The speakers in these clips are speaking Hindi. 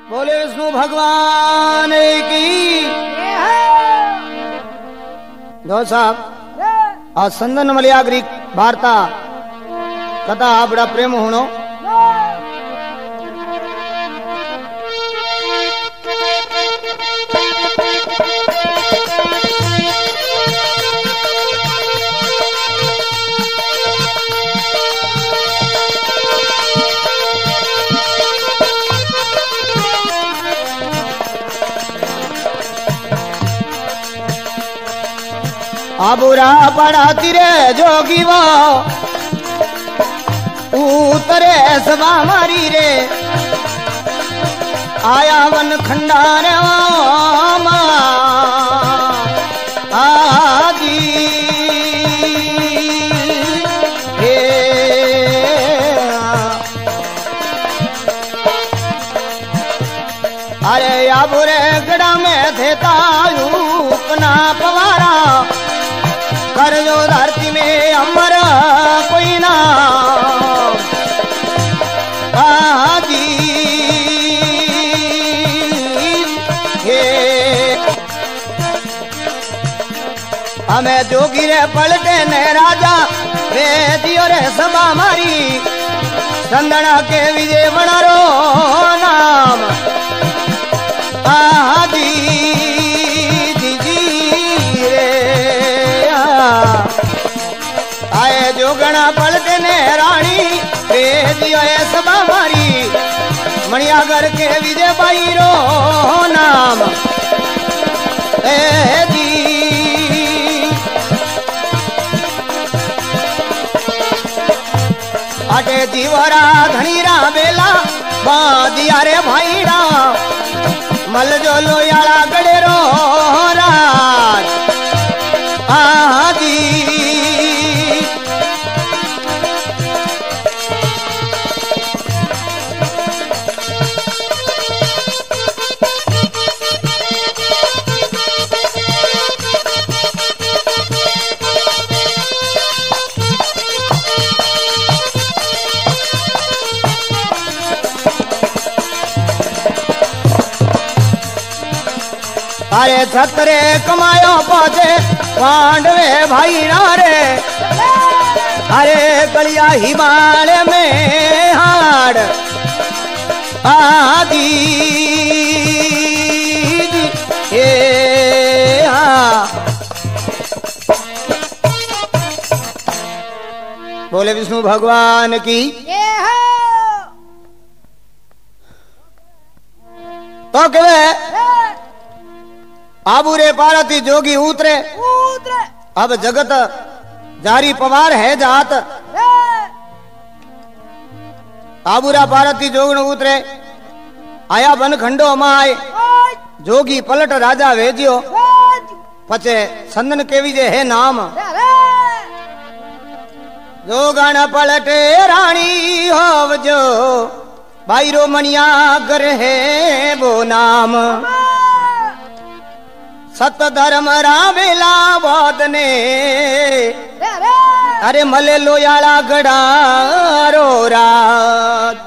बोले विष्णु भगवान की। दो साहब आज संदन मलयाग्री वार्ता कथा बड़ा प्रेम होनो। आबुरा पड़ा तिरे जोगी वो उतरे सभा मारी रे आया वन खंडार आदि अरे आबुरे गड़ा में थे तायू अपना पवारा कर जो धरती में अमर कोई ना आदि हमें जोगी रे पलटे ने राजा रे दियो रे सभा मारी संदना के विजय बनारो नाम आदि आए जोगना पलटे ने रानी दियो सभा मारी मणियागर के विजय बाई रो नाम दी अटे जीवरा धनीरा बेला बादिया रे भाईरा मल जो लोयाला गड़े रो राज आदि अरे छतरे कमायो पौधे पांडवे भाई रे अरे गलिया हिमालय में हाड़ आदि बोले विष्णु भगवान की। तो कहे आबूरे पार्वती जोगी उतरे अब जगत जारी पवार है जात आबूरा पार्वती जोगन उतरे आया बन खंडो माय जोगी पलट राजा भेजियो पचे संदन के विजय है नाम जोगन पलटे रानी होवजो बाईरो मनिया कर है वो नाम सत धर्म रावेला बोधने अरे मले लोयाला गड़ा रो रात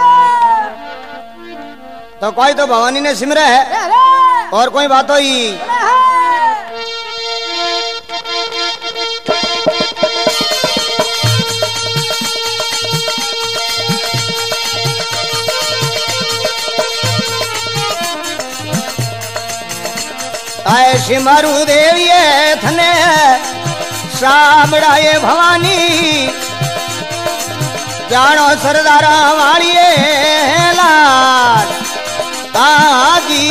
तो कोई तो भवानी ने सिमरे है और कोई बात ही ऐसी मारू देविये थने सामड़ाए भवानी जानो सरदारा वालिये लाल आदि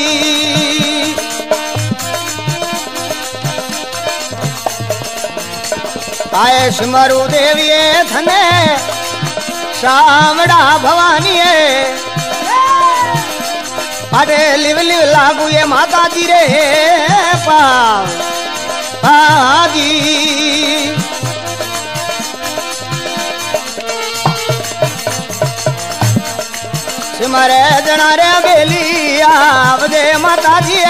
ऐसी मारू देविये थने सामड़ा भवानी अरे लिव लिव लागू ये माता जी रे पादी सिमरे जना रे बेली आवजे माता जी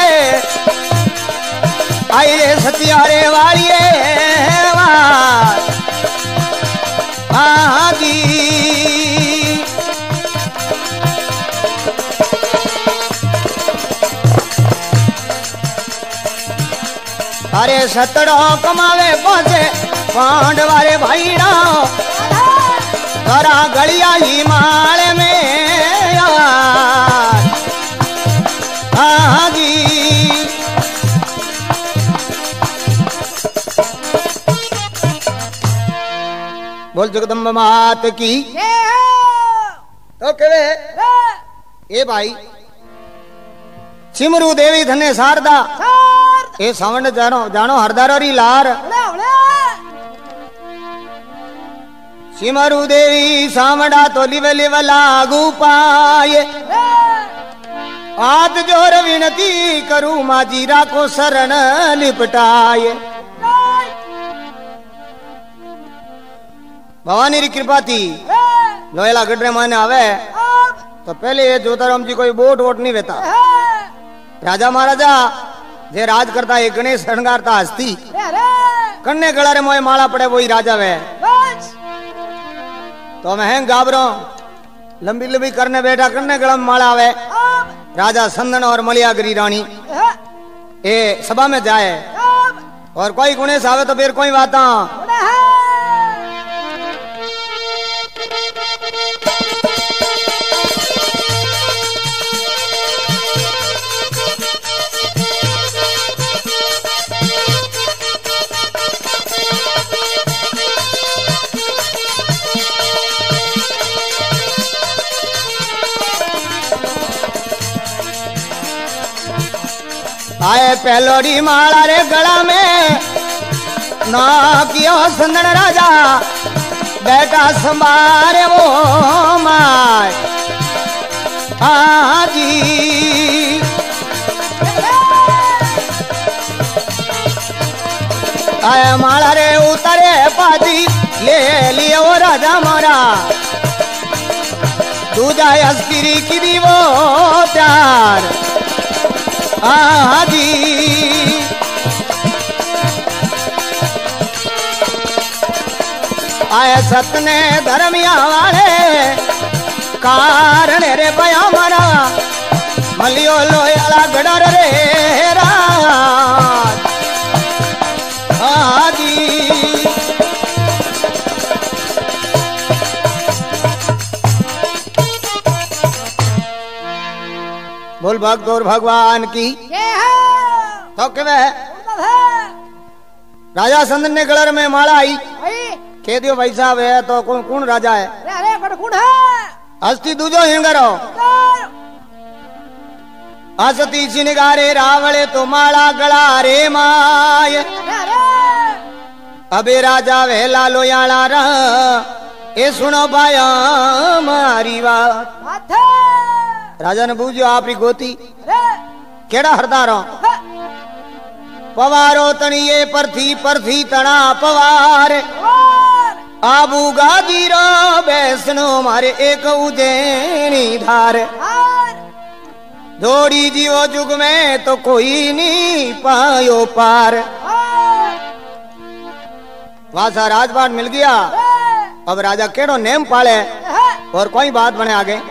आई रे सतियारे वालिए आदी अरे सतड़ो कमावे पहुंचे पांडवारे भाईड़ा करा गलिया ही माल में यार हाँ जी बोल जगदम्ब मात की तो कहे ए भाई सिमरू देवी धने शारदा ए सावंड जानो हरदारी लार सिमरू देवी सावड़ा तो लिवे लिवे लागू पाए हाथ जोर विनती करूं माजीरा को शरण लिपटाए भवानी री कृपा थी लोहेला गड्रे माने आवे तो पहले ये जोताराम जी कोई बोट वोट नहीं वेता राजा महाराजा जे राज करता है गणेश शृंगारता हस्ती कन्ने गला रे मोए माला पड़े वही राजा वे तो मैं गाबरो लंबी लंबी करने बैठा कन्ने गला में माला आवे राजा संदन और मलियागिरी रानी ए सभा में जाए और कोई गणेश आवे तो फिर कोई बात आए पहलोड़ी माला रे गला में ना कियो संदन राजा बेटा संभारे वो माय आजी आए माला रे उतरे पाजी ले लियो राजा मारा दूजा अस्किरी की दी वो प्यार आजी आए सतने धर्मिया वाले कारण रे पया मरा मलियो लोयाला गडर रे रात आजी बोल भगदौर भगवान की तो के राजा संदन ने गलर में माला आई कह दियो भाई साहब है तो कौन राजा है हस्ती दूजो हिंगरो हसती सिनगारे रावले तो माला गला रे माय अबे राजा वेला लोयाला रह ए सुनो भाया मारी बात राजा ने बूझो आपरी गोती केड़ा हरदारो पवारो तणिये परथी तना पवार आबू गादीरो बैसनो मारे एक उजैनी धार जोड़ी जीवो जुग में तो कोई नहीं पायो पार वहां सा राजपाट मिल गया अब राजा केड़ो नेम पाले और कोई बात बने आगे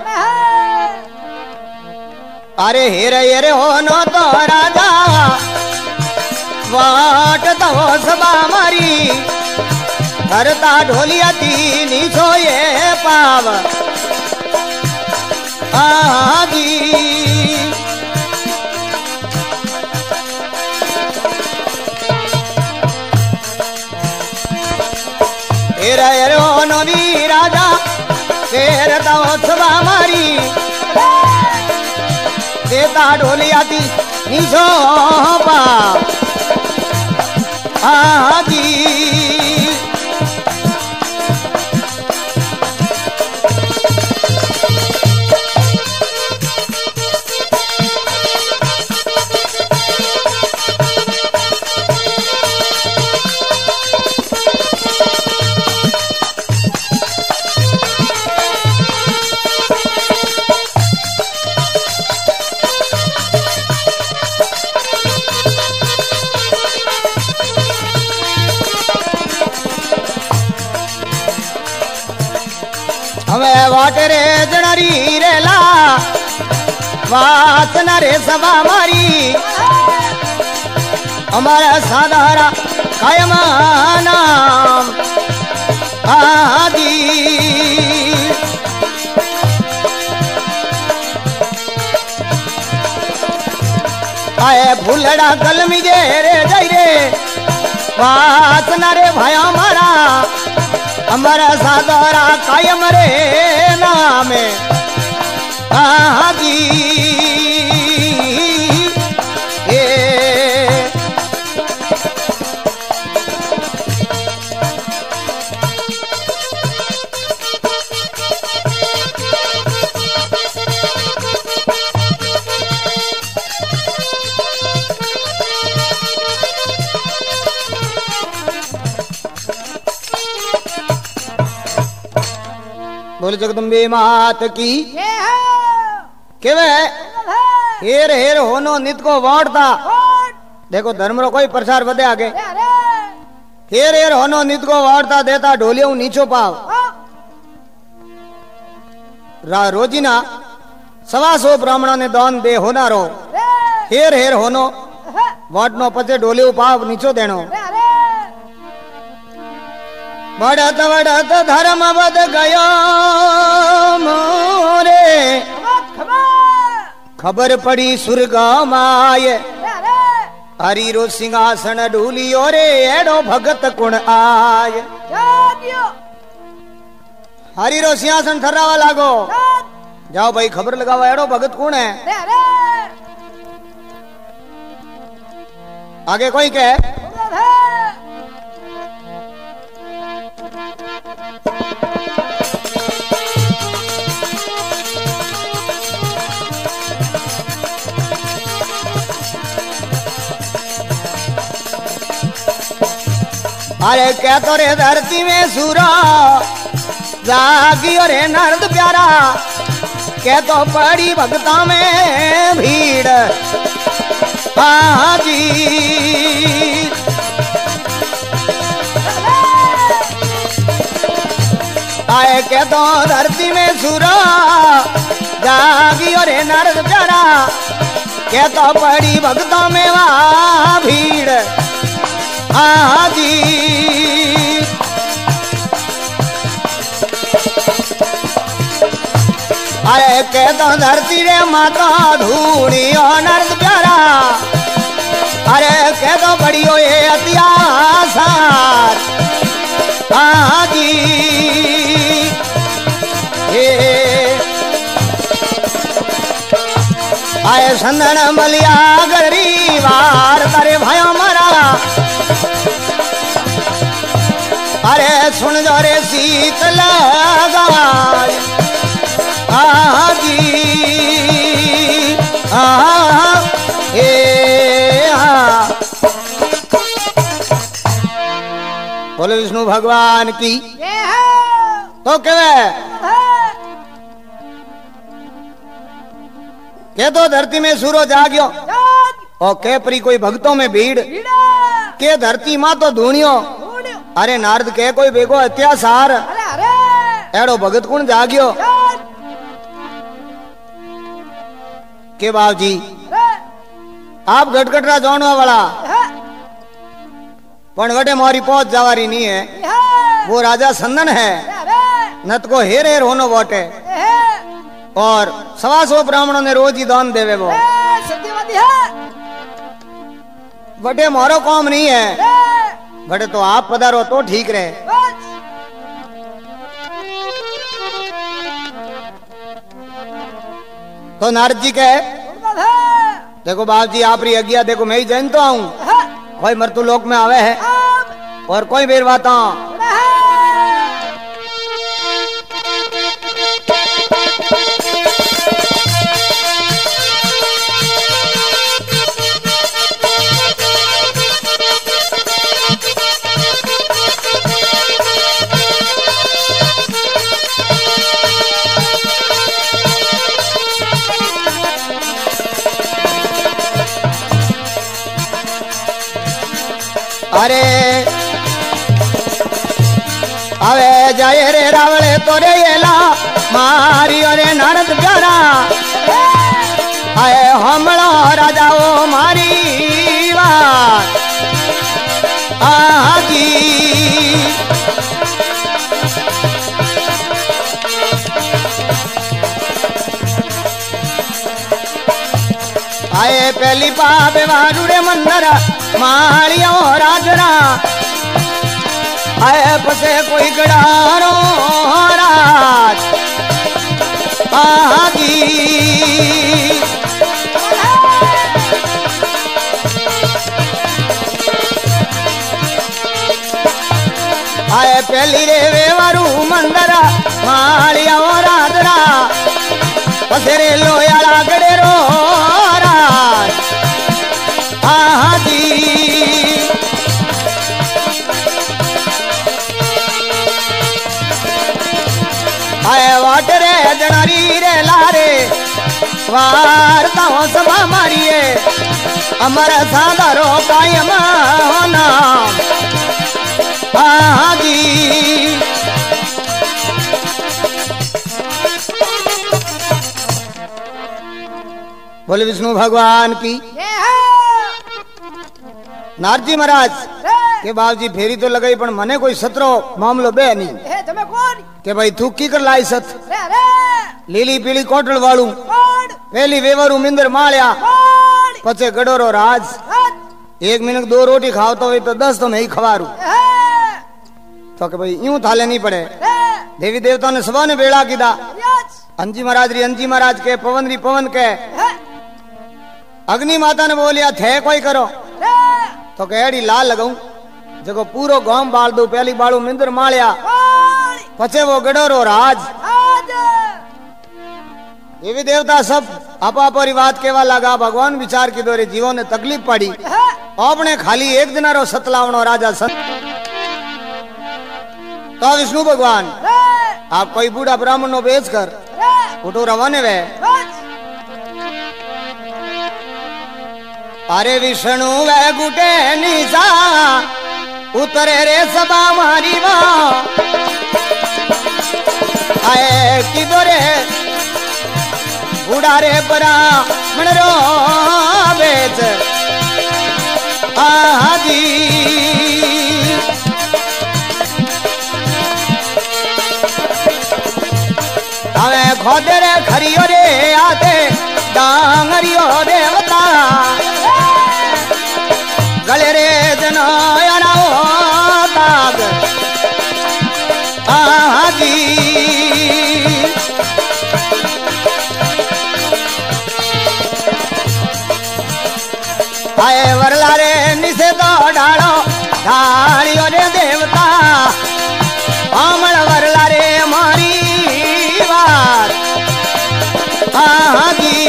अरे हेरे हो नो तो राजा वाट तो सबा मारी धरता ढोलिया तीनी सोए पाव आजी हेरे हो नो नी राजा फेर तो सबा मारी देता ढोलिया दी निशो पा आजी हमें वाट रे जनरी रेला वासना रे सभा मारी हमारा साधारा कायम नाम आदि आए फूलड़ा कलमी जे रे जय रे वासना रे भाया हमारा साधारा कायम रे नाम आदि बोल जगदम्बे मात की केवे हेर हेर होनो नित को वाटता देखो धर्म रो कोई प्रचार बदे आगे हेर हेर होनो नित को वाटता देता ढोलियों नीचो पाव रोजीना 125 ब्राह्मणों ने दान दे होना रो हेर हेर होनो वाटनो पचे ढोलियों पाव नीचो देनो बढ़त बढ़त धर्म बद गयो मोरे खबर पड़ी सुर्ग माये हरि रो सिंहासन ढूलियो रे एडो भगत कुण आय हरि रो सिंहासन थर्रावा लागो जाओ भाई खबर लगाओ एडो भगत कुण है आगे कोई कहे अरे क्या तो रे धरती में सूरा जागी रे नर्द प्यारा क्या तो पड़ी भक्ता में भीड़ हाजी आए क्या तो धरती में सूरा जागी रे नर्द प्यारा क्या तो पड़ी भक्ता में वहाँ भीड़ आदि अरे के तो धरती रे माता धूनी और नर्द प्यारा अरे के तो बड़ियो ये अत्याचार आदि आए संदन मलिया गरी वार तारे भाई हमारा अरे सुन जो रे सीत लगाय आजी बोले विष्णु भगवान की तो के तो धरती में सूरो जाग्यो और के परी कोई भक्तों में भीड़ के धरती मां तो धूणियो अरे नारद के कोई बेगो अत्याचार एड़ो भगत कुण जाग्यो के बाब जी आप गटगटरा जानो वाला पण वटे मोरी पहुंच जावारी नहीं है वो राजा संदन है नत को हेर हेर होनो बोटे और 125 ब्राह्मणों ने रोज ही दान देवे वो वटे मोरो काम नहीं है बड़े तो आप पधारो तो ठीक रहे तो नारद जी कहे देखो बाप जी आप री आज्ञा देखो मैं ही जानता हूँ कोई मृत्यु लोक में आवे है और कोई बेर बाता अरे अवे जाए रे रावले तोरे येला मारी अरे नारद प्यारा आए हमला राजाओ मारी बात आए पहली पावे वारुड़े मंदर मालियो राजरा आए पसे कोई गड़ारो राज आगी आए पहली रे वेवारू मंदर मालिया राजरा पसेरे लोयाला गडेरो राज आजी आए वाटरे जनारी रे लारे वारता हो सभा मारिए अमर सादारो कायम होना आजी बोले विष्णु भगवान की नारजी महाराज के बाबूजी फेरी तो लगाई पण मने कोई सतरो मामलो बे नहीं के भाई तू की कर लाई सत लीली पीली कोटल वालू पहली वेवरू मिंदर माळ्या पचे गडोरो राज एक मिनट दो रोटी खाओ तो 10 तो मैं ही खवारू तो के भाई यूं थाले नहीं पड़े देवी देवता ने सबा ने बेड़ा कीधा अंजी महाराज री अंजी महाराज के पवन री पवन के अग्नि माता ने बोलिया थे कोई करो तो केड़ी लाल लगाऊं जको पूरो गांव बाल दो पहली बालू मिंदर माळ्या पचे वो गडोरो राज देवी देवता सब आपा आपरी बात केवा लगा भगवान विचार की दोरे जीवों ने तकलीफ पड़ी आपने खाली एक दिनारो सतलावनो राजा सत तो विष्णु भगवान आप कोई बूढ़ा ब्राह्मण नो बेच कर उठो रवाने वे अरे विष्णु वे गुटे निशा उतरे रे सबा मारी वा आए की दोरे बूढ़ा रे ब्राह्मण रो बेच आजी हमें खोदे रे खरियो रे आते डांगरियो देवता गले रे जनोयना ताग आजी आए वरला रे निसे तो डालो ढालियो रे देवता अमल वरला रे मारी बात आगी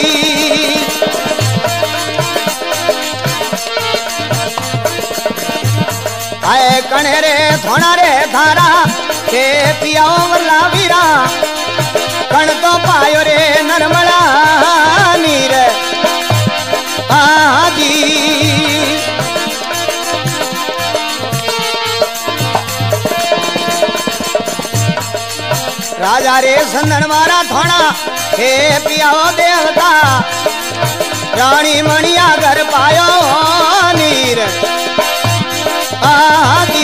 आए कणे रे थोड़ा रे थारा के पियाओ वरला वीरा कण तो पायो रे नरमला नीर आजी राजा रे संदन मारा थोड़ा हे पियाओ देवता रानी मणिया घर पायो नीर आजी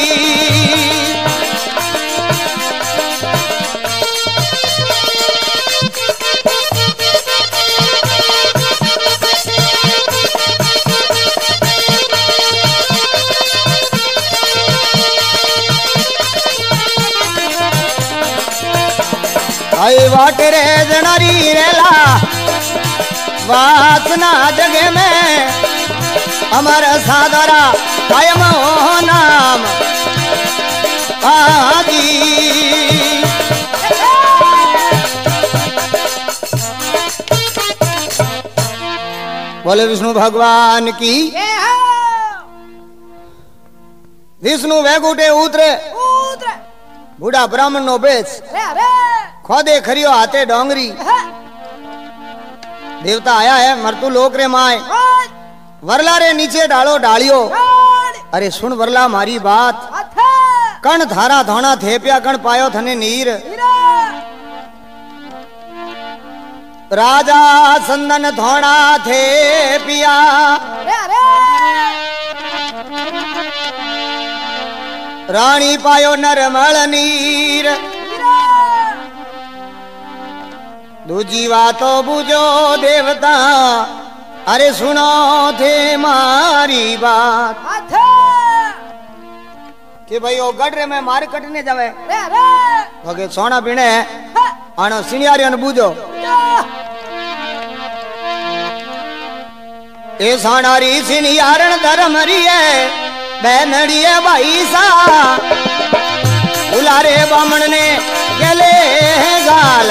आई वाटे रे जनारी रेला वासना जगे में अमर सादरा कायम हो नाम आजी बोले विष्णु भगवान की विष्णु वैकुंठे उतरे बूढ़ा ब्राह्मण नो बेच खोदे खरियो हाथे डोंगरी देवता आया है मरतू लोक रे माए वरला रे नीचे डालो डालियो अरे सुन वरला मारी बात कण धारा धोना थे प्या कण पायो थने नीर राजा संदन धोना थे पिया रानी पायो नरमल नीर दूजी बातो बुझो देवता अरे सुनो थे मारी बात कि भाई वो गडरे में मार कटने जावे तो के सोना पीने आनो सिनियारियन बूझो ए सोनारी सिनियारन धर्मरी है बहनड़ी है भाई सा बुलारे बामण ने गले गाल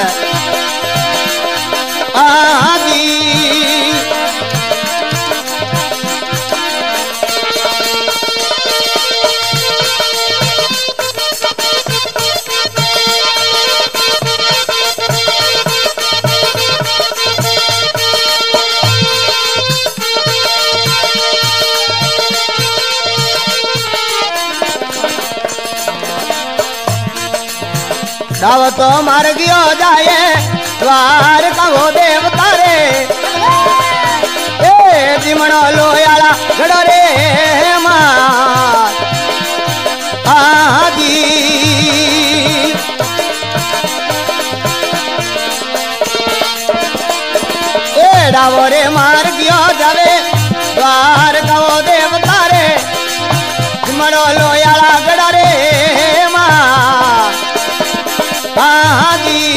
आदि दावतो मार गयो जाए द्वार का वो देवता रे ए जिमणो लोयाला गड़ो रे मार आदि ए डावो रे मार गयो जावे द्वार का वो देवता रे जिमणो लोयाला गड़ो रे मार आदि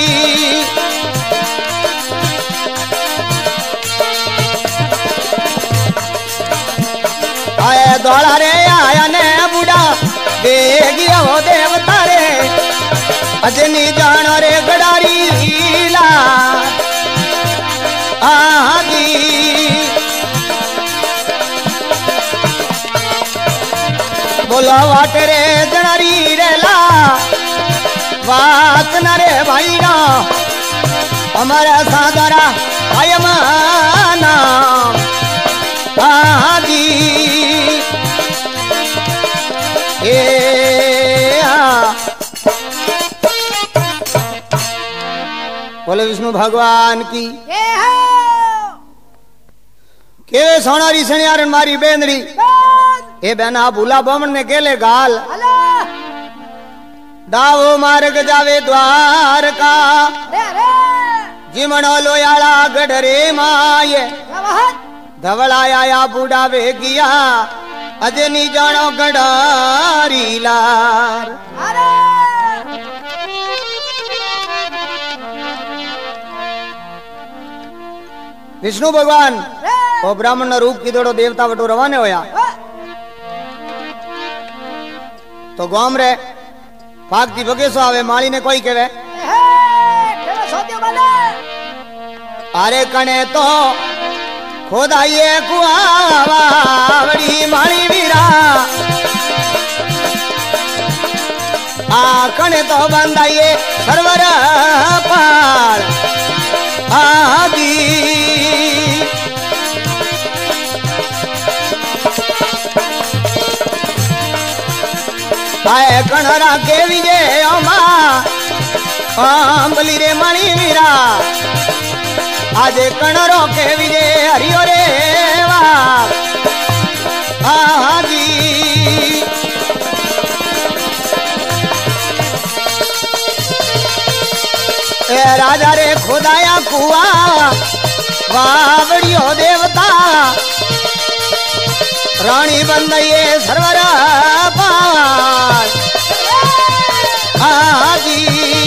आए दौड़ा रे आया ने बुढ़ा दे गया वो देवता रे अजनी जानो रे गडारी ला आदि बोला वाट रे जनारी रे ला बात न रे भाई ना हमारा सादारा आयमाना आदि ए बोले विष्णु भगवान की के सोनारी सनियारन मारी बेंदरी ए बहना भूला बामण ने केले गाल दावो मार्ग जावे द्वार का जिमणो लोयाला गडरे माये धवलाया या बूढ़ा वे गिया अजनी जानो गडारी लार विष्णु भगवान वो ब्राह्मण रूप की दौड़ो देवता वटो रवाने होया तो गांव रे भागती बगेसो आवे माली ने कोई कहे अरे कने तो खोदाइए कुआवा बड़ी माली वीरा आ कने तो बंदाइए सरवर पार आदि आए कणरा के विजय ओमा आंबली रे मणि वीरा आज कणरो के विजय हरियो रे आदि ए राजा रे खुदाया कुआ वावड़ियो देवता रानी बंदये सरवर पार आदि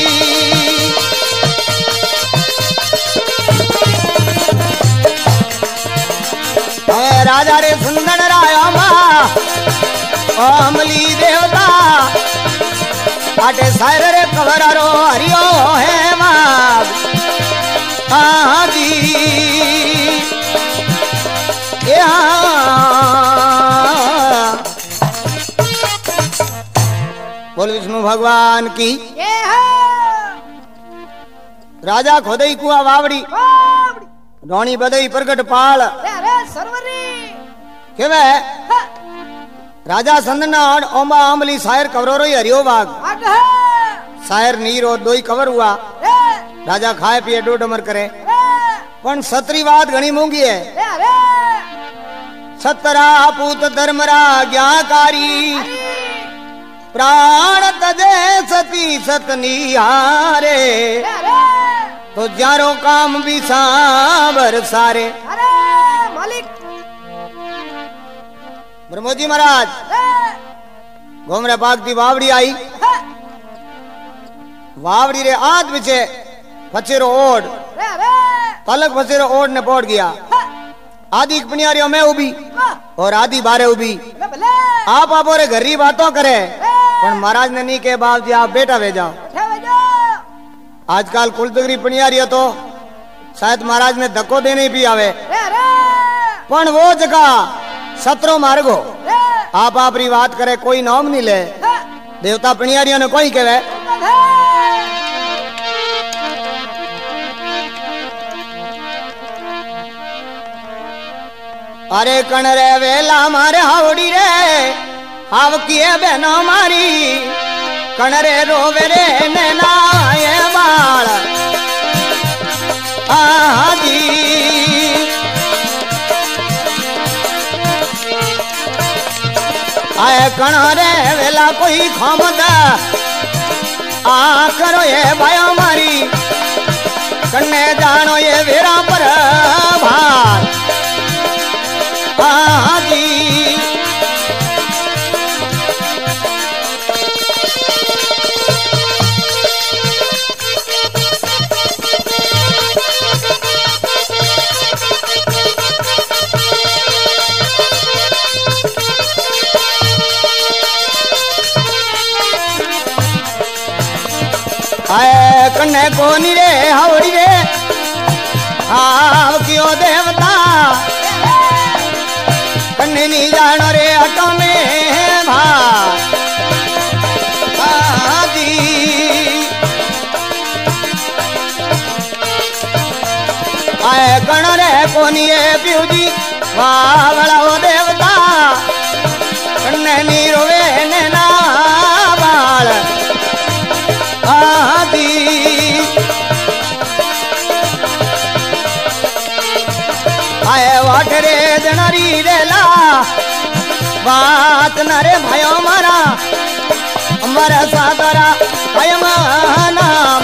राजा रे सुंदर राया अमली देवता आटे सायर रे कवरारो हरियो है माग आदि बोल विष्णु भगवान की राजा खोदई कुआ वावड़ी रोणी बदई प्रगट पाल केवे राजा संदना ओमा आमली सायर कवरो हरियो बाग सायर नीरो दोई कवर हुआ राजा खाए पिए डोडमर करे पण सतरी बात घणी मूंगी है सतरा पूत धर्मरा ज्ञाकारी प्राण तजे सती सतनी हारे तो जारो काम भी सांबर सारे मालिक ब्रह्मोजी महाराज घूमरे पागती वावड़ी आई वावड़ी रे आज बिचे फचेरो ओढ़ पलक फचेरो ओढ़ ने पहुंच गया आदि पनियारियों में उभी और आदि बारे उभी आप रे घर ही बातों करे पर महाराज ने नहीं के बाप जी आप बेटा वे जाओ आजकल कुलतगरी पनियारियों तो शायद महाराज ने धक्को देने भी आवे पण वो जगह सत्रो मार्गो आप री बात करे कोई नाम नहीं ले देवता पनियारियों ने कोई कहे अरे कण रे वेला मारे हावड़ी रे हाव किए बहना मारी कण रे रोवे रे नैना ये बाल आजी आए कण रे वेला कोई खामद आ करो ये भाया मारी कन्ने जानो ये वीरा पर भार आजी आए कन्ने कोनी रे हावड़ी रे हाव क्यों देवता कन्ने नहीं जानो रे अटो में भादी आए कण रे कोनी प्यूजी वावड़ा वो देवता कन्ने नहीं रोवे नैना बाल आदि आए वाटरे जनरी रेला बात नरे भयो मारा हमारा सादरा भयम नाम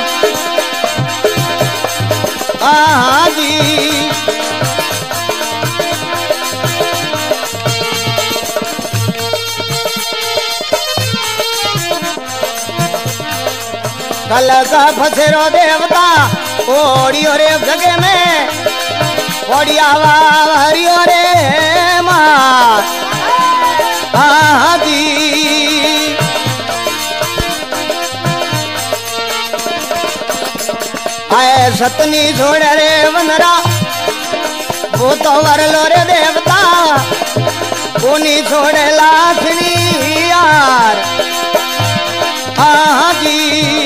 आदि कल का फसेरो देवता ओडियो रे जगे में ओडिया वारियो रे माँ आदि आए सतनी छोड़े रे वनरा वो तो वरलो रे देवता कोनी छोड़े लाखनी यार आदि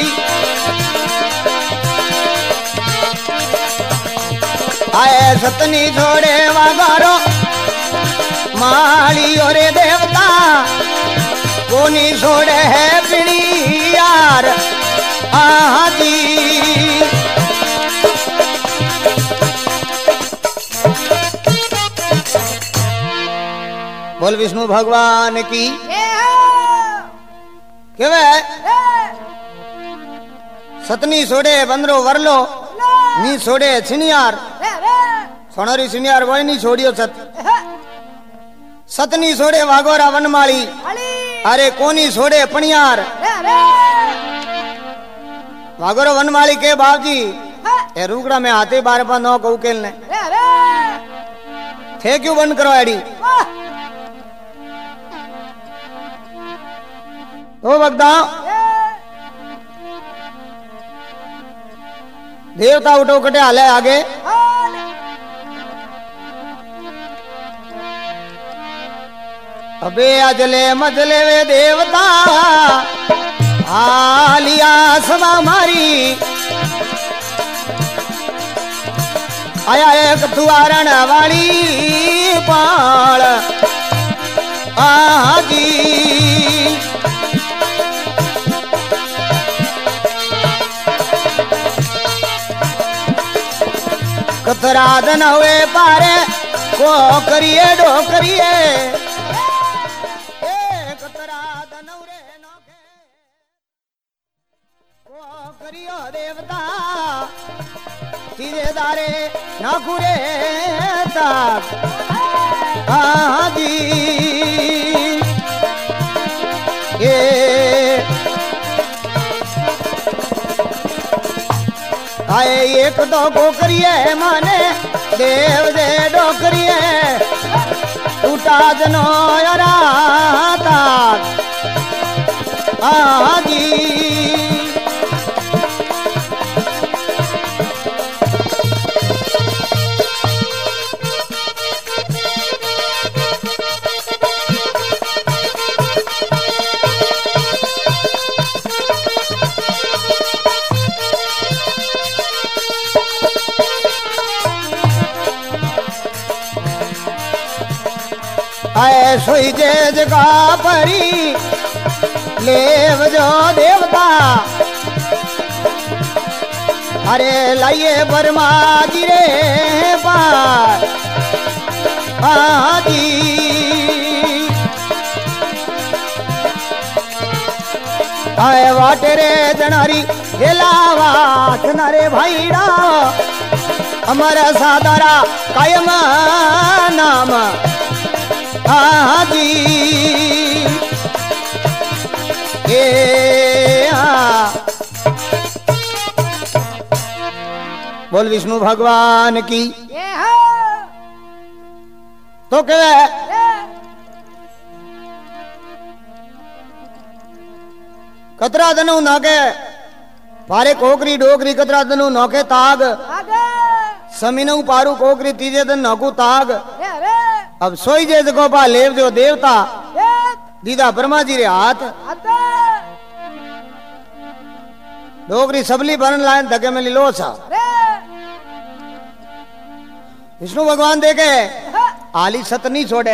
आए सतनी छोड़े वागारो माली और देवता कोनी छोड़े है पिणी यार आजी बोल विष्णु भगवान की केवे सतनी छोड़े बंदरो वरलो नी छोड़े छिनियार सोनरी छिनियार वो नहीं छोड़ियो सत सतनी छोड़े वागोरा वनमाली अरे कोनी छोड़े पनियार वागोरा वनमाली के बाबजी ए रुगड़ा में हाथे बार पा नौ को उकेलने थे क्यों बंद करो एडी ओ बगदा देवता उठो कटे हाले आगे अबे अजले मजले वे देवता आलिया समा मारी आया एक दुआरण वाली पाल आजी कतरा दन हुए पारे को करिए डो करिए देवता तीजेदारे नाखुरे तक जी ये आए एक दो कोकरिए माने देव दे डोकरिए टूटा जनो यारा जी आए सोई जे जगा परी लेव जो देवता अरे लाइए बर्मा जी रे पार जी आए वाटे रे जनारी हेलावा नारे भाईड़ा हमारा सादारा कायम नाम जी बोल विष्णु भगवान की तो क्या कतरा दनु नाके पारे कोकरी डोकरी कतरा दनु नौके ताग समीनु पारू कोकरी तीजे दिन नौकू ताग अब सोई जे गोपा लेव जो देवता दीदा ब्रह्मा जी रे हाथ डोगरी सबली बरन लाइन धके में लीलो सा विष्णु भगवान देखे आली सत नहीं छोड़े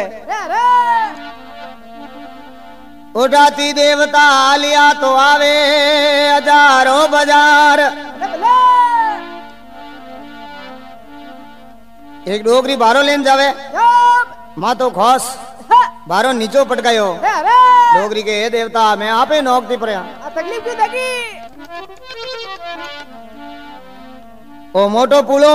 उठाती देवता आलिया तो आवे हजारों बाजार एक डोगरी बारो लेन जावे माँ तो खोस बारो नीचो पटकायो डोगरी के हे देवता मैं आपे नौकती पर तकलीफ क्यों देगी ओ मोटो पुलो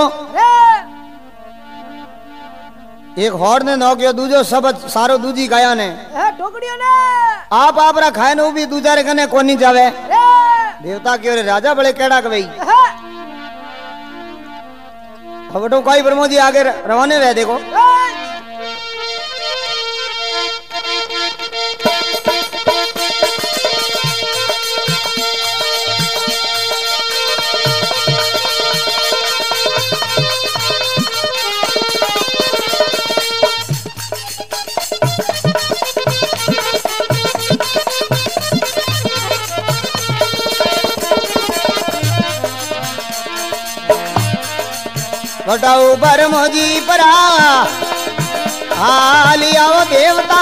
एक होड़ ने नौकियो दूजो सब सारो दूजी गाया ने टोकड़ियों ने आप रा खाए नो भी दूजा रे कने कोनी जावे देवता की ओरे राजा बड़े केड़ा के भाई अब तो कोई ब्रह्मो जी आगे रवाने रहे देखो बटाऊ बरमोजी परा आलिया वो देवता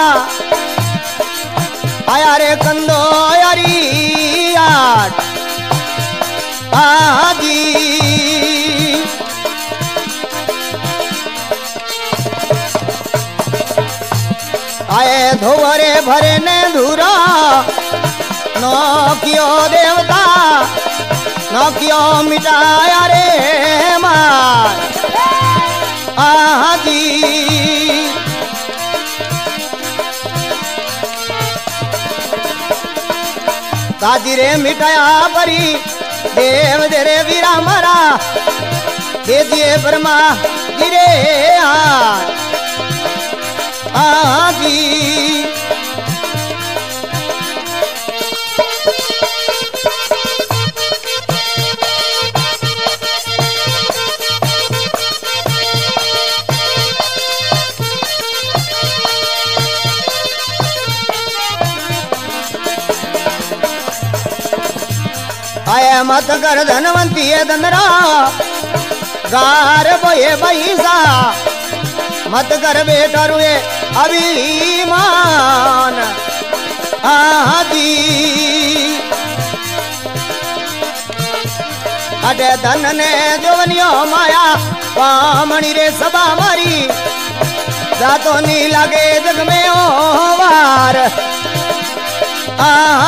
आया रे कंदो यारी आट जी आए धोवरे भरे ने धूरा नौकियो देवता नौकियो मिटाया रे मार जी ताजीरे मिटाया परी देव तेरे वीरा मारा दीजिए ब्रह्मा गिरे जी आया मत कर धनवंती है धनरा गार बोए बैसा मत कर बेटा रुए अभिमान जी अटे धन ने जोवनियो माया पामणी रे सभा मारी जातो नी लगे जग में ओ वार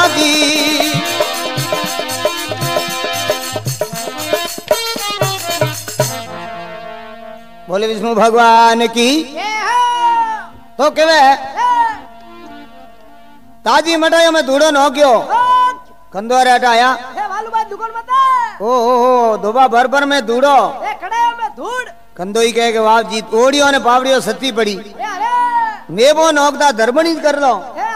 जी बोले विष्णु भगवान की। तो केवे ताजी मटायो में धूड़ो न गयो कंदोरे हटाया ओ धोबा भर भर में धूड़ो कंदो ही कहे कि वाह जी ओडियो ने पावड़ियो सती पड़ी मैं वो नौकदा धर्मणी कर लो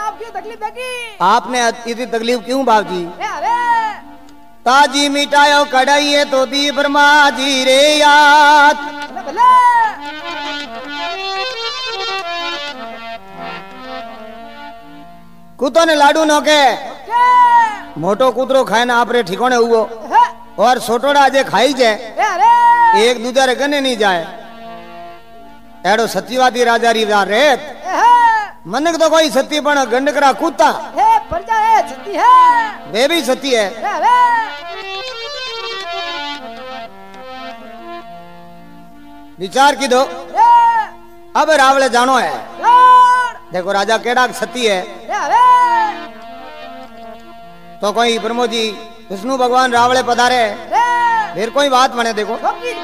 आपने इतनी तकलीफ क्यों बाप जी। ताजी मिटायो कढ़ाई है तो दी ब्रह्मा जी रे याद कुतो ने लाडू नोके मोटो कुतरो खाए ना आपरे ठिकाने हुओ और सोटोड़ा जे खाई जाए एक दूजा रे गने नहीं जाए एड़ो सत्यवादी राजा री रेत मनक तो कोई सती पण गंडकरा कुत्ता प्रजा है सती है वे भी सती है। विचार की दो अब रावले जानो है देखो राजा केड़ा सती है तो कोई ब्रह्मो जी विष्णु भगवान रावले पधारे फिर कोई बात बने देखो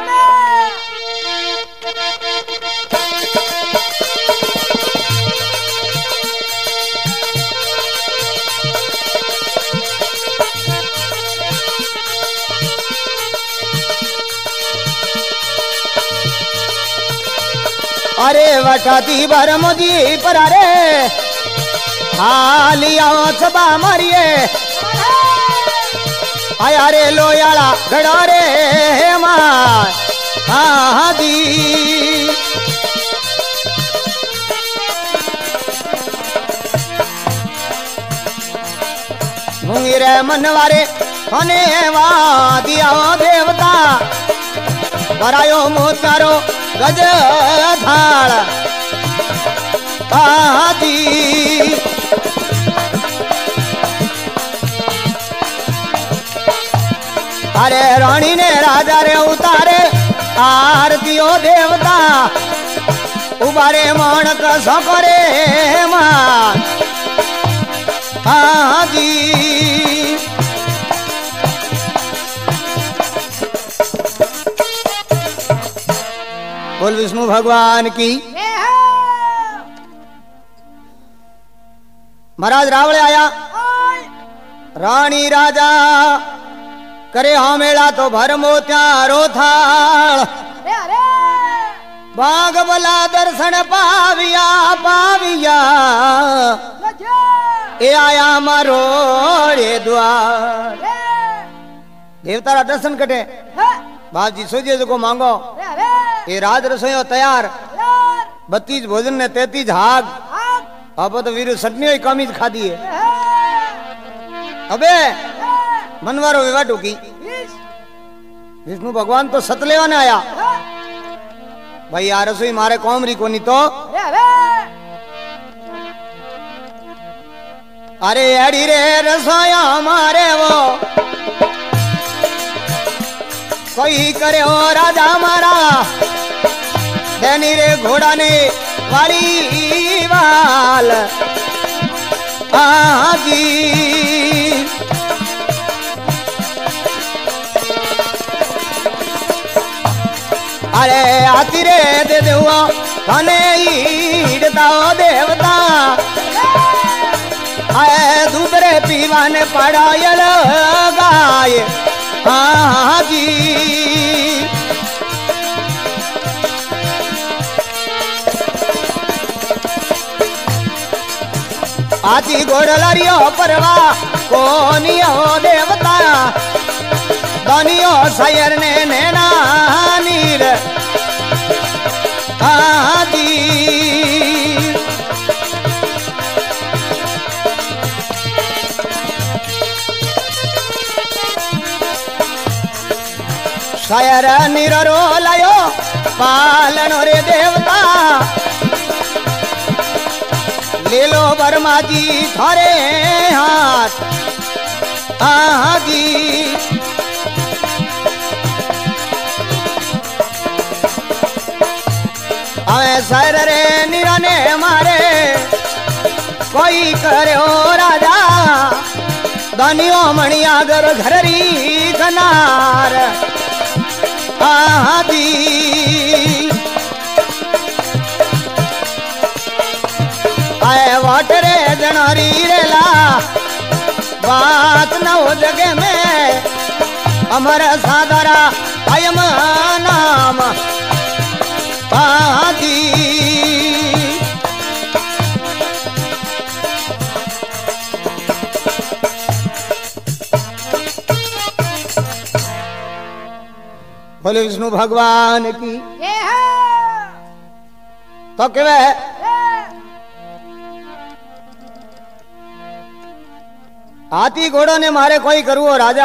अरे वटाती बरमुदी परारे हालिया छबा मारिए आया रे लोयाला गड़ा रे मार आदि मुंगिरे मनवारे होने वादिया देवता करायो मोचारो गज थाल आदि अरे रानी ने राजा रे उतारे आरतियो देवता उबारे मानक सफरे मान आदि बोल विष्णु भगवान की। महाराज रावले आया रानी राजा करे हाँ मेला तो भर मोत्यारो थाल बाग बला दर्शन पाविया पाविया ए आया मारो रे द्वार देवतारा दर्शन कटे बाप जी सोचिए जो को मांगो ये राज रसोई तैयार 32 भोजन ने 33 हाग अब तो वीर सटनी कमीज खा दी है अबे मनवारो विवाह टूकी विष्णु भगवान तो सतलेवा ने आया भाई यार रसोई मारे कौमरी को नहीं तो अरे अड़ी रे रसोया मारे वो कोई करे ओ राजा मारा देनी रे घोड़ा ने वाली वाल आजी अरे आती रे दे देवा थाने ईड़ता देवता आए दूसरे पीवाने पड़ायल गाय आजी आजी गोड़लरियो परवा कोनियो देवता दोनियो सयर ने नैना नीर आदि सयर नीरो लयो पालन रे देवता ले लो वर्मा जी थारे हाथ आदि अवे सर रे निराने मारे कोई करे ओ राजा दानियो मणियागर घररी खनार आदि नरी रेला बात न हो जगे में अमर सादरा अयम नाम पादी बोले विष्णु भगवान की ये है तो केवे हाथी घोड़ो ने मारे कोई करू राजा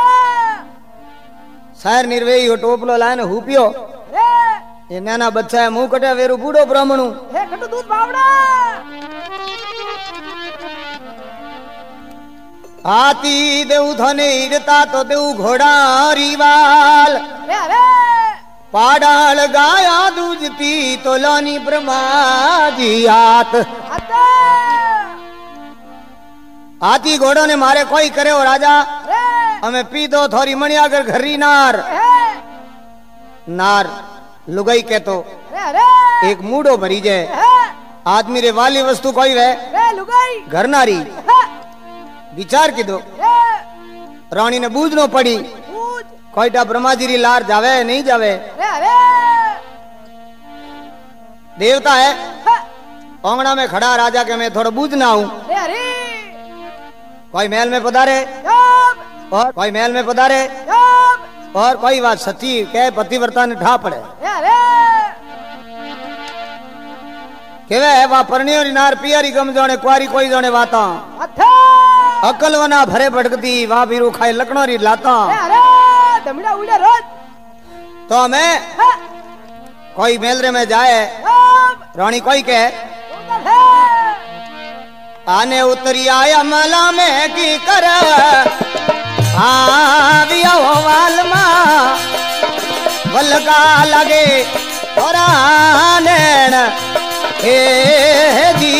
शहर निर्वेही हो टोपलो लाइन हुपियो ये नाना बच्चा है मुंह कटे वेरू बूढ़ो ब्राह्मणु हे कटु दूध बावड़ा हाथी देऊ धने इड़ता तो देऊ घोड़ा रिवाल अरे पाडाल गाया दूजती तो लानी ब्रह्मा जी हाथ अरे हाथी घोड़ो ने मारे कोई करे हो राजा अरे हमें पी दो थोड़ी मणियागर घरी नार नार लुगाई के तो अरे एक मूडो भरी जे आदमी रे वाली वस्तु कोई वे लुगाई घर नारी विचार की दो रानी ने बूझ नो पड़ी कोईटा ब्रह्मा जी री लार जावे नहीं जावे अरे देवता है ओंगना में खड़ा राजा के मैं थोड़ा बूझ ना हूं अरे कोई महल में पधारे और कोई महल में पधारे और कोई बात सच्ची कह पतिव्रता ने ठा पड़े केवे वा परनियो री नार पियारी गम जाने कुआरी कोई जाने वाता अकल वना भरे भटकती वा बीरू खाए लकड़ो री लाता दमड़ा उड़े रोज तो हमें कोई मेलरे में जाए रानी कोई के आने उतरी आया मला में की कर आविया वाल मां वलका लगे थोड़ा नैन हे जी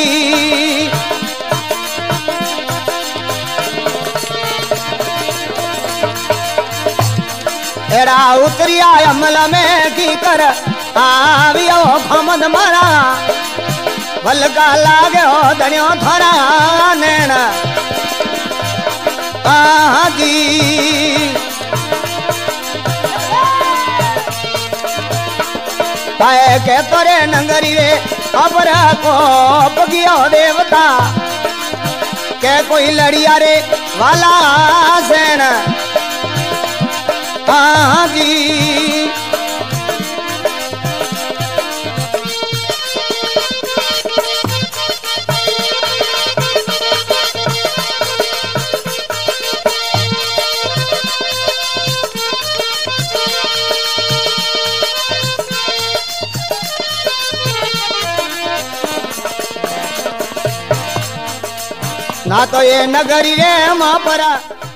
एड़ा उतरिया अमल में की कर आवियो खमद मारा वलका लागे हो धनियो थोड़ा नैन आजी पाए के तोरे नंगरी रे अबर को बगियो देवता के कोई लड़िया रे वाला सेन आजी ना तो ये नगरी रे मां परा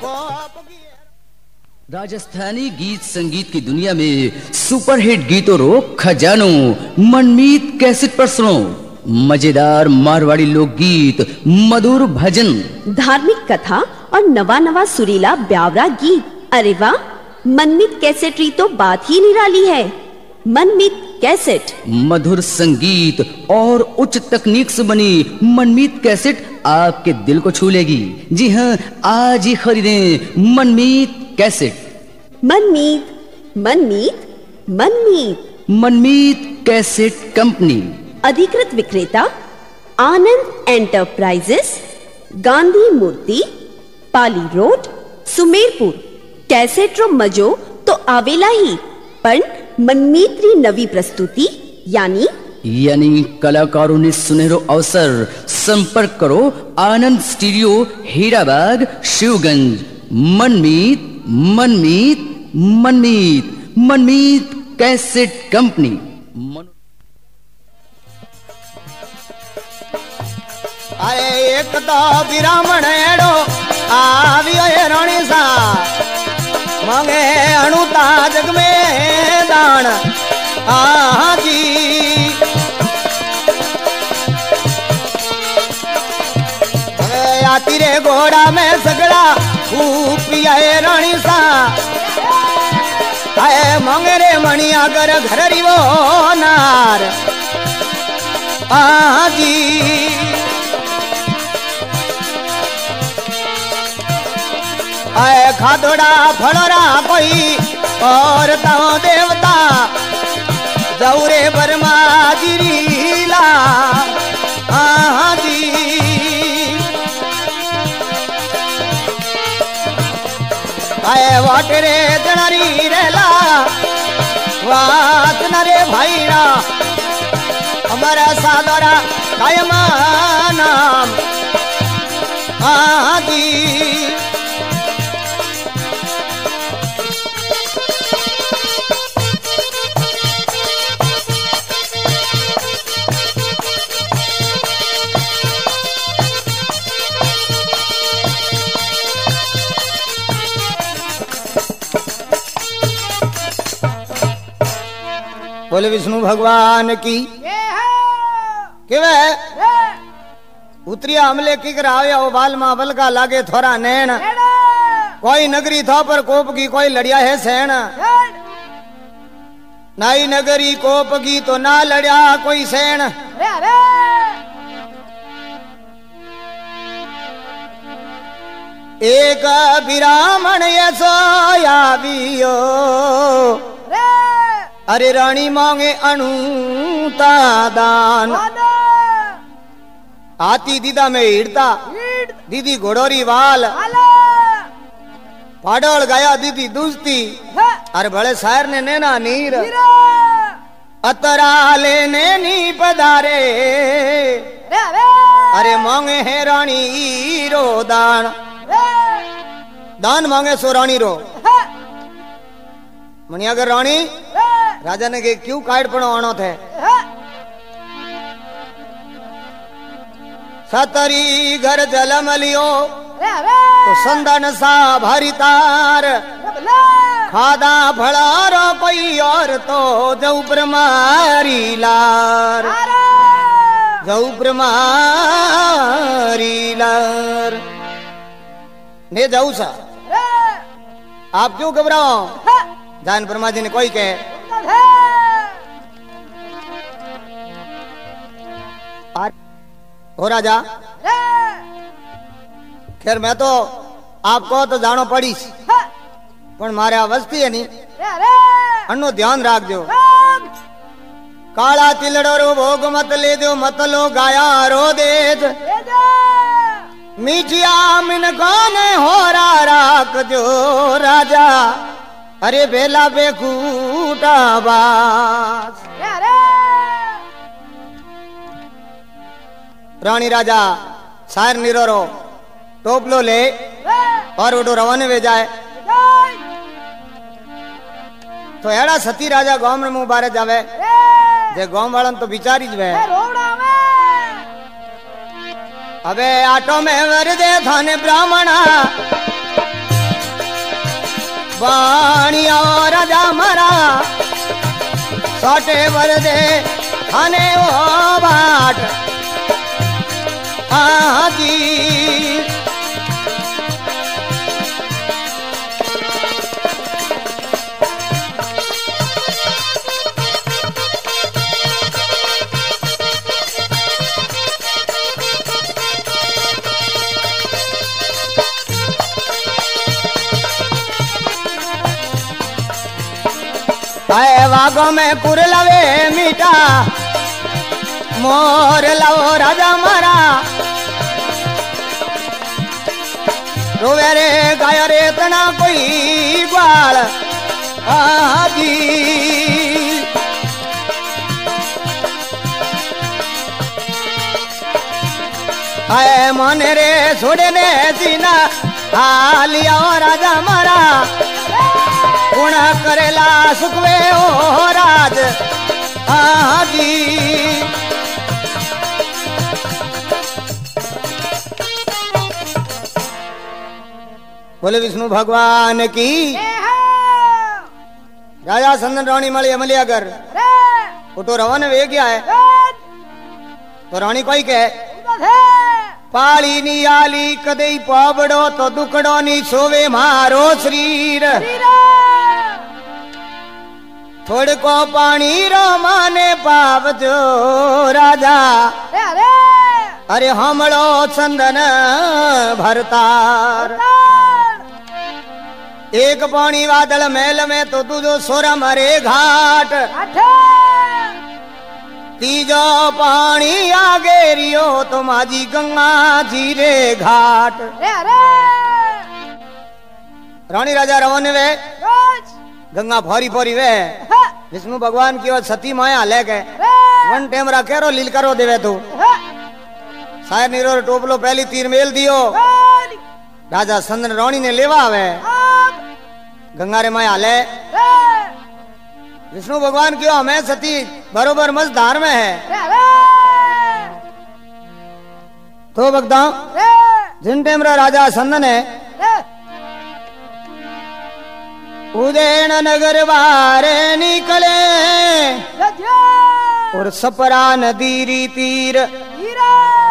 राजस्थानी गीत संगीत की दुनिया में सुपरहिट गीतों रो खजानो मनमीत कैसेट पर सुनो मजेदार मारवाड़ी लोकगीत मधुर भजन धार्मिक कथा और नवा नवा सुरीला ब्यावरा गीत। अरे वाह, मनमीत कैसेट री तो बात ही निराली है। मनमीत कैसेट मधुर संगीत और उच्च तकनीक से बनी मनमीत कैसेट आपके दिल को छू लेगी। जी हाँ, आज ही खरीदें Manmeet cassette. Manmeet Manmeet Manmeet Manmeet cassette company, अधिकृत विक्रेता Anand enterprises, Gandhi Murti, Pali road, Sumerpur. Cassette रो मजो तो आवेला ही, पण मनमीत री नवी प्रस्तुति यानी कलाकारों ने सुनहरो अवसर। संपर्क करो Anand studio, Hirabag, Shivganj. Manmeet Manmeet Manmeet Manmeet cassette company. अरे एक तो ब्राह्मण एड़ो आवियो रानी सा मांगे अणुता जग में दान आजी। आती रे घोड़ा में सगड़ा पिया रानी सा आए मांगे रे मणिया कर घर रिवो नार आजी। आए खादोड़ा फलोरा कोई और तो देवता जौरे बर्मा गिरीला हाँ जी आए वाटरे जनरी रेला वात नरे भाईरा हमारा सादरा कायमा नाम हाँ जी बोले विष्णु भगवान की ये है केवे रे उतरिया हमले की करावे ओ बाल मां बल का लागे थोड़ा नैन एड़ा कोई नगरी था पर कोप की कोई लड़िया है सैन एड़ नाई नगरी कोप की तो ना लड़िया कोई सैन रे रे एक ब्राह्मण यशोया बियो रे अरे रानी मांगे अणुता दान वादा आती दीदा में हिड़ता ईड दीदी घोड़ोरी वाल आला पाडोल गाया दीदी दूसती है अरे बड़े शायर ने नैना नीर हीरा अतरा लेने नी पधारे रे रे अरे मांगे है रानी रो दान रे दान मांगे सो रानी रो है मणियागर रानी रे राजा ने के क्यों काट पड़ो आनो थे है सतरी घर जलम लियो रे रे तो संदन सा भारी तार बला खादा फड़ारो कोई और तो जऊ ब्रह्मारी लार आरा जऊ ब्रह्मारी लार ने जाऊ सा रे आप क्यों घबराओ है जान ब्रह्मा जी ने कोई कहे है हो राजा रे खैर मैं तो आपको तो जानो पड़ी है पण मारे आ वस्ती है नी रे रे अन्नो ध्यान राख दो राम काला तिलड़ो रो भोग मत ले दो मत लो गाया रो देज दे दे मीठिया मिन कौन हो राख जो राजा अरे बेला बेकूटा बास रे रे रानी राजा शायर निरो टोपलो ले रे और उठो रवाने वे जाए जाय तो एड़ा सती राजा गांव में मुंह बारे जावे रे जे गांव वालन तो बिचारी ज वे ए रोवड़ा में अबे आटो में वर दे थाने ब्राह्मणा वाणिया राजा मरा सोटे वर दे थाने ओ बाट हाँ जी आए वागों में पुर लवे मीठा मोर लवो राजा मारा रोवे रे गाया रे तना कोई ग्वाल आजी आए मन रे छोड़े ने सीना हालिया राजा मारा गुण करेला सुखवे ओ राज आजी बोले विष्णु भगवान की राजा संदन रानी मળી अमलिया कर तो रवन वे गया है तो रानी कोई के पाली नी आली कदई पावड़ो तो दुकड़ो नी सोवे मारो शरीर थोड़ को पानी रो माने पावजो राजा अरे हमड़ो चंदन भरतार एक पानी बादल महल में तो तुझो सोरा मरे घाट, अठे तीजो पानी आगे रियो तो माजी गंगा जी रे घाट। रे रे रानी राजा रवन वे रोज गंगा फोरी फोरी वे हा विष्णु भगवान की ओर सती माया लेके रे वन टेमरा केरो लील करो देवे तू हा शायर नीरो टोपलो पहली तीर मेल दियो। रोली राजा संदन रानी ने लेवा आवे आम गंगा रे माया ले रे विष्णु भगवान की हमें सती बरोबर मस्त धार में है। रे रे तो भक्ता रे जिन टेमरा राजा संदन है रे उदयन नगर बारे निकले जज्या और सपरा नदी री तीर हीरा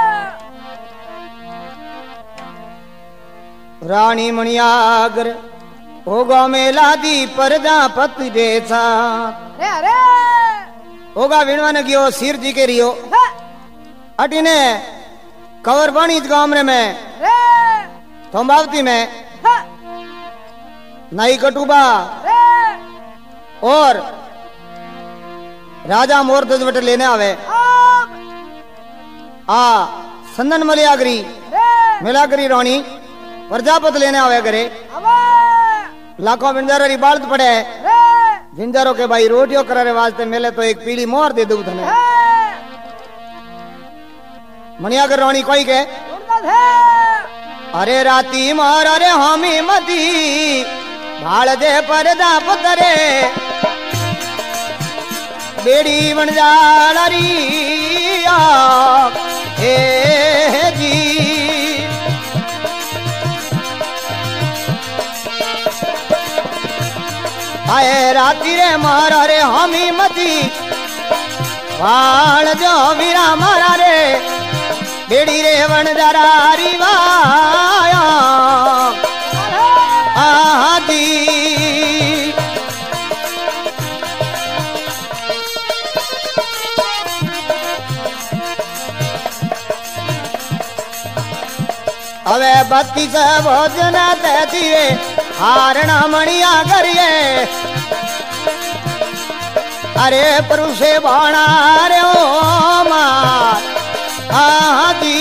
रानी मणियागर होगा मेला दी प्रजापति जैसा रे रे होगा विणवन गियो सिर जी के रियो हा अटिने कवर बनी गांव में रे थोम्बावती में हा नाई कटुबा रे और राजा मोर दजवट लेने आवे आम आ संदन मलियागरी रे मिलागरी रानी प्रजापत लेने आवे करे अवा लाखों बिंजारो री बाल्ट पड़े रे बिंजारो के भाई रोटियों करे वास्ते मिले तो एक पीली मोर दे दू थने हा मणियागर रानी कोई के उड़ना है अरे राती मोर अरे हामी मदी भाड़ दे प्रजापत रे बेड़ी बन जाड़ी हे जी आए राती रे मारा रे हमी मती भाड़ जो वीरा मारा रे बेड़ी रे बन जारी वाया आदि अवे बत्ती से भोजन देती रे हारणा मणिया करिए अरे पुरुषे बाणा रे ओ मार आदि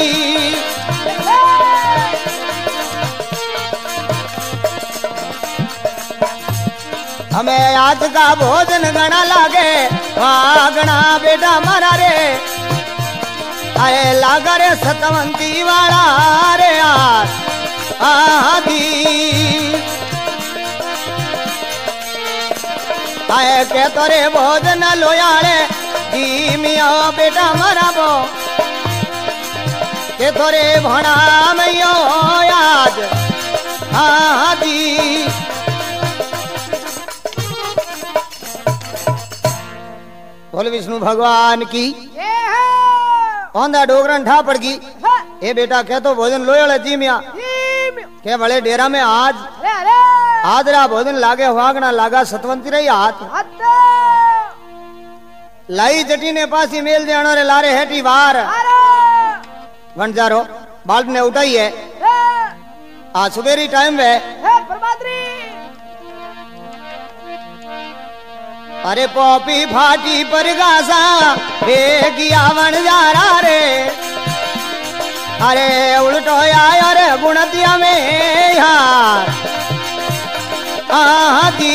हमें आज का भोजन गणा लागे वहाँ गणा बेटा मारा रे अरे लागा रे सतवंती वाला रे यार आदि आए के तोरे भोजन लोयाले जी मिया बेटा मारा बो के तोरे भणा में यो याद आदि बोल विष्णु भगवान की ये है औंधा डोगरन ठा पड़ गई हा ए बेटा कह तो भोजन लोया जी मिया टीम के बड़े डेरा में आज रे रे आदरा भोजन लागे हुआगना लागा सतवंती रही हाथ हत्ता लाई जटी ने पासी मेल जानो रे लारे हेटी वार अरे वनजारो बाल्ट ने उठाई है रे आज सुबेरी टाइम में हे परमाद्री अरे पॉपी फाटी पर गासा बेगिया वन जा रहा रे अरे उल्टो यार गुणतिया में यार आदि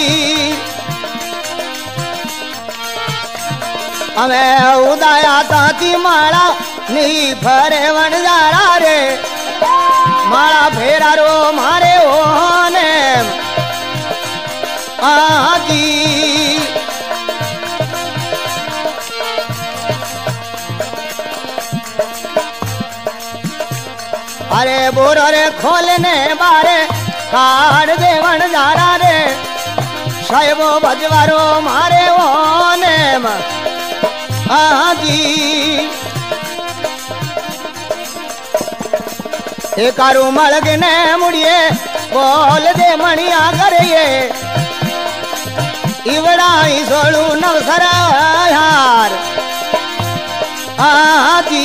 हमें उदाया ताती माला नहीं फरे वन जा रहा रे माला फेरा रो मारे ओने आदि अरे बोरो रे खोलने बारे काट देवन जारा रे साहेबो भजवारो मारे ओने आदि एकारू मलगने मुड़िए बोल दे मणिया करिए इवड़ाई सोलू नवसर यार आदि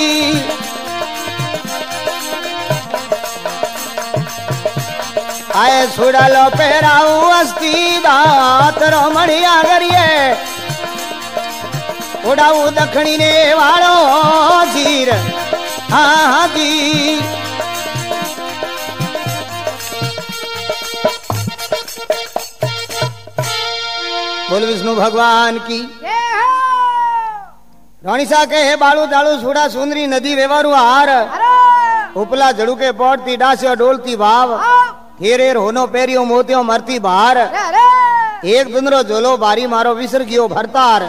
आए अरे सुडलो पेराऊ अस्थि दात रोमणिया गरिए उड़ाऊ दखणी ने वालो जीर हाँ जी बोल विष्णु भगवान की जय हो राणीसा के हे बालू दालू सुड़ा सुंदरी नदी वेवारू हार अरे उपला जड़ू के पौड़ती डास्यो डोलती भाव हेरेर होनो पेरियो मोतियो मरती बाहर अरे एक दुनरो जोलो बारी मारो विसर गियो भरतार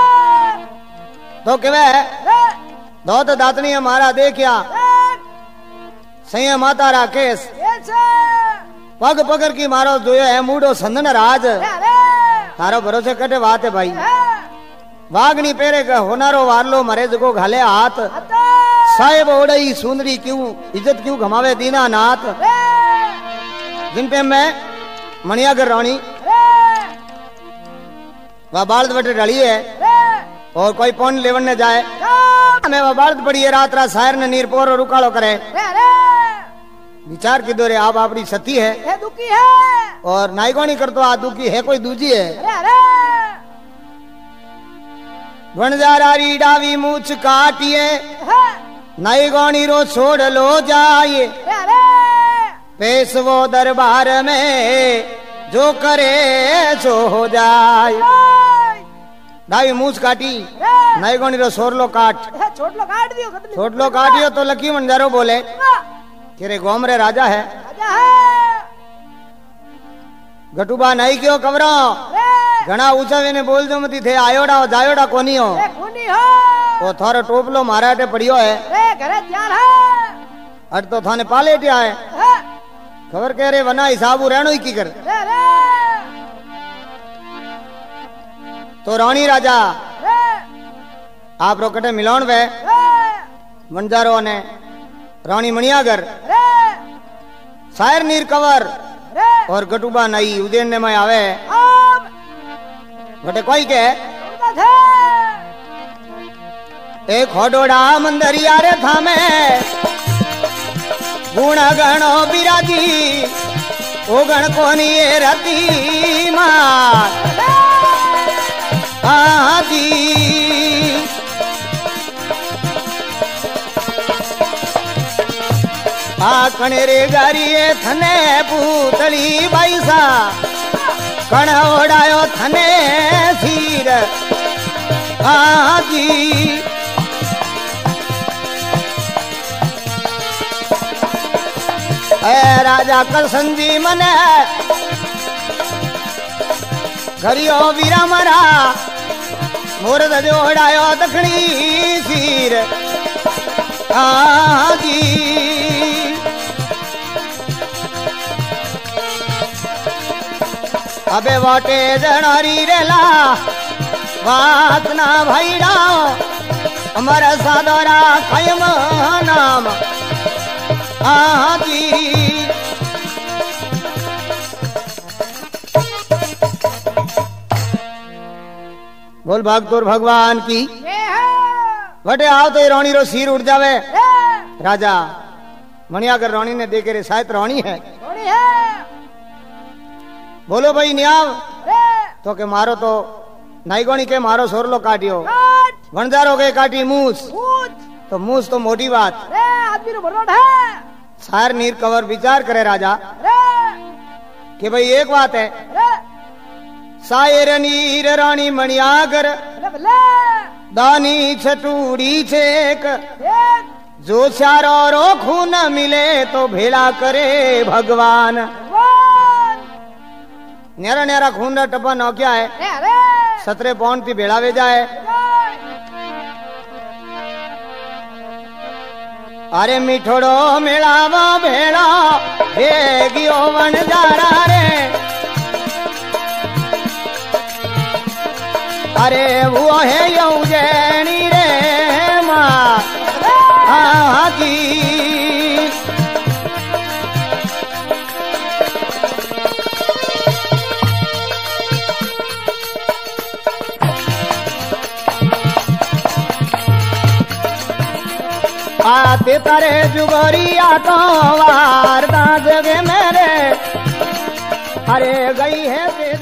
तो केवे दौत दातनी मारा देखिया सही माता राकेश पग पकड़ की मारो जोयो है मूडो संदन राज तारो भरोसे कटे बात है भाई वागनी पेरे का होनारो वारलो मरे जगो घाले हाथ साहेब ओड़ई सुंदरी क्यों इज्जत क्यों घमावे दीना नाथ जिन पे मैं मणियागर रानी वह बाल्द बटे डली है और कोई पौन लेवन ने जाए हमें वह बाल्द पड़ी है रात रात शायर ने नीरपोर और रुकालो करे विचार की दो रे आप अपनी सती है दुखी है और नाइकोनी कर तो आ दुखी है कोई दूजी है वनजारी डावी मूछ काटिए नाइकोनी रो छोड़ लो जाए पेशवो दरबार में जो करे सो हो जाए डावी मूछ काटी नाइकोनी रो छोड़ लो काट छोड़ लो काटियो तो लकी मंजारो बोले तेरे गोमरे राजा है गटुबा नहीं क्यों कवरो घना ऊंचा वेने बोल जो मती थे आयोड़ा हो जायोड़ा कोनी हो तो थारो टोपलो माराटे पड़ियो है अट तो थाने पालेटिया है खबर कह रे वना हिसाबू रहनो ही की कर तो रानी राजा आप रोकटे मिलान वे मंजारो ने रानी मणियागर शायर नीर कवर और गटुबा नई उदयन ने मैं आवे बटे कोई के एक होडोड़ा मंदरिया रे थामे गुण गणो बिराजी ओ गण कोनी रती मार आदि आकण रे गारिये थने पूतली बैसा कण ओडायो थने सीर आजी ए राजा कृष्ण जी मने घरियो वीरा मरा मोरद जोड़ायो दखणी सीर आजी अबे वाटे जनारी रेला वात ना भाईड़ा हमारा सादरा कायम नाम आजी बोल भागतोर भगवान की वटे आओ तो रानी रो सिर उड़ जावे राजा मणियागर रानी ने देखे रे शायद रानी है बोलो भाई न्याव तो के मारो तो नाइगोनी के मारो सोरलो काटियो वनजारो के काटी मूस तो मूस तो मोटी बात शायर नीर कवर विचार करे राजा कि भाई एक बात है शायर नीर रानी मणियागर दानी छटूड़ी छेक जो चारो रो खून मिले तो भेड़ा करे भगवान न्यारा न्यारा खून रा टप्पा नौ क्या है सतरे पौन थी भेड़ा वे जाए अरे मिठोड़ो मेलावा भेड़ा भेगियो वन जारा रे अरे वो है यऊ जैनी रे माँ हाजी आते तारे जुगोरिया तो वारदा जगे मेरे अरे गई है वेद